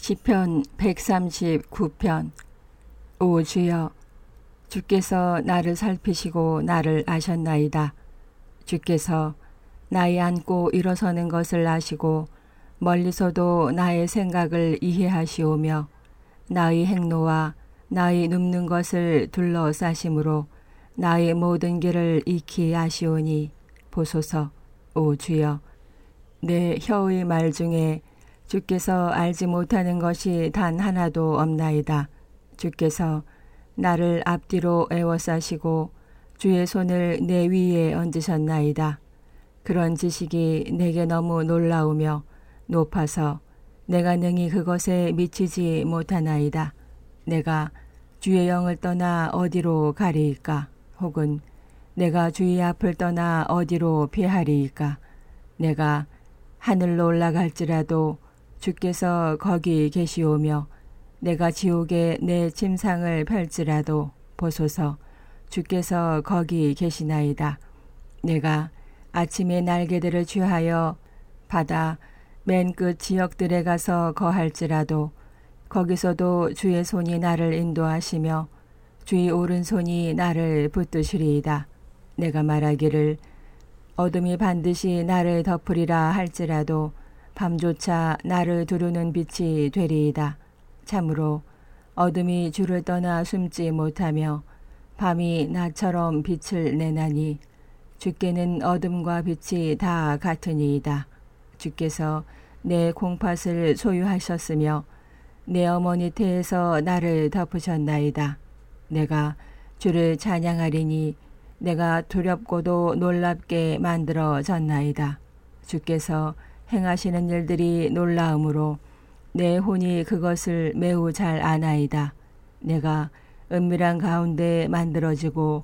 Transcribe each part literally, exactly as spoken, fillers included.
시편 백삼십구 편. 오 주여, 주께서 나를 살피시고 나를 아셨나이다. 주께서 나의 앉고 일어서는 것을 아시고 멀리서도 나의 생각을 이해하시오며 나의 행로와 나의 눕는 것을 둘러싸심으로 나의 모든 길을 익히 아시오니 보소서. 오 주여, 내 혀의 말 중에 주께서 알지 못하는 것이 단 하나도 없나이다. 주께서 나를 앞뒤로 에워싸시고 주의 손을 내 위에 얹으셨나이다. 그런 지식이 내게 너무 놀라우며 높아서 내가 능히 그것에 미치지 못하나이다. 내가 주의 영을 떠나 어디로 가리이까? 혹은 내가 주의 앞을 떠나 어디로 피하리이까? 내가 하늘로 올라갈지라도 주께서 거기 계시오며 내가 지옥에 내 침상을 펼지라도 보소서. 주께서 거기 계시나이다. 내가 아침에 날개들을 취하여 바다 맨 끝 지역들에 가서 거할지라도 거기서도 주의 손이 나를 인도하시며 주의 오른손이 나를 붙드시리이다. 내가 말하기를 어둠이 반드시 나를 덮으리라 할지라도 밤조차 나를 두루는 빛이 되리이다. 참으로 어둠이 주를 떠나 숨지 못하며 밤이 나처럼 빛을 내나니 주께는 어둠과 빛이 다 같으니이다. 주께서 내 공팥을 소유하셨으며 내 어머니 태에서 나를 덮으셨나이다. 내가 주를 찬양하리니 내가 두렵고도 놀랍게 만들어졌나이다. 주께서 행하시는 일들이 놀라움으로 내 혼이 그것을 매우 잘 아나이다. 내가 은밀한 가운데 만들어지고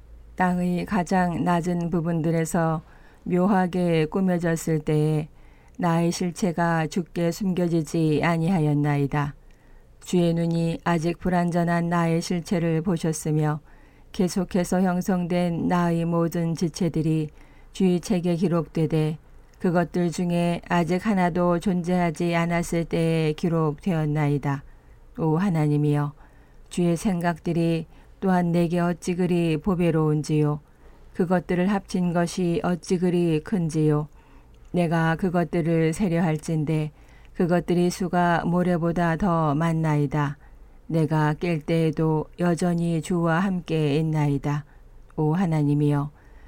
땅의 가장 낮은 부분들에서 묘하게 꾸며졌을 때에 나의 실체가 주께 숨겨지지 아니하였나이다. 주의 눈이 아직 불완전한 나의 실체를 보셨으며 계속해서 형성된 나의 모든 지체들이 주의 책에 기록되되 그것들 중에 아직 하나도 존재하지 않았을 때에 기록되었나이다. 오 하나님이여, 주의 생각들이 또한 내게 어찌 그리 보배로운지요. 그것들을 합친 것이 어찌 그리 큰지요. 내가 그것들을 세려할진대 그것들이 수가 모래보다 더 많나이다. 내가 깰 때에도 여전히 주와 함께 있나이다. 오 하나님이여,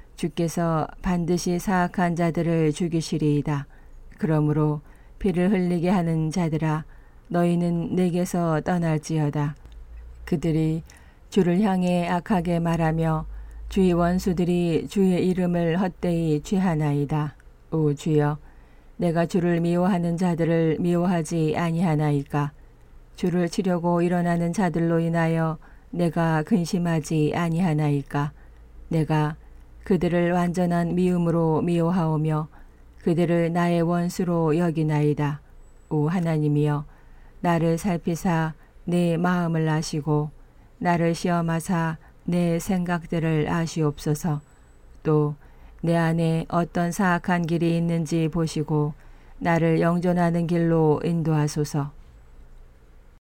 주께서 반드시 사악한 자들을 죽이시리이다. 그러므로 피를 흘리게 하는 자들아, 너희는 내게서 떠날지어다. 그들이 주를 향해 악하게 말하며 주의 원수들이 주의 이름을 헛되이 취하나이다. 오 주여, 내가 주를 미워하는 자들을 미워하지 아니하나이까? 주를 치려고 일어나는 자들로 인하여 내가 근심하지 아니하나이까? 내가 그들을 완전한 미움으로 미워하오며 그들을 나의 원수로 여기나이다. 오 하나님이여, 나를 살피사 내 마음을 아시고 나를 시험하사 내 생각들을 아시옵소서. 또 내 안에 어떤 사악한 길이 있는지 보시고 나를 영존하는 길로 인도하소서.